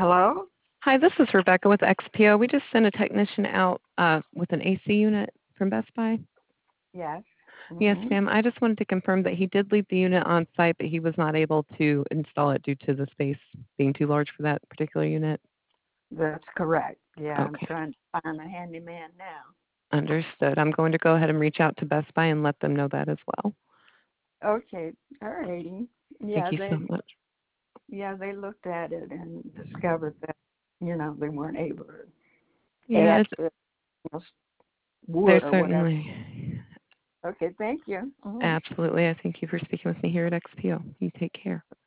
Hello? Hi, this is Rebecca with XPO. We just sent a technician out with an AC unit from Best Buy. Yes. Yes, Hmm. ma'am. I just wanted to confirm that he did leave the unit on site, but he was not able to install it due to the space being too large for that particular unit. That's correct. Yeah, I'm Okay, trying to find a handyman now. understood. I'm going to go ahead and reach out to Best Buy and let them know that as well. Okay, all righty. Thank Yeah, you so much. they looked at it and discovered that, they weren't able to Yes, add the there's wood or whatever. certainly. Okay, thank you. Absolutely. I thank you for speaking with me here at XPO. You take care.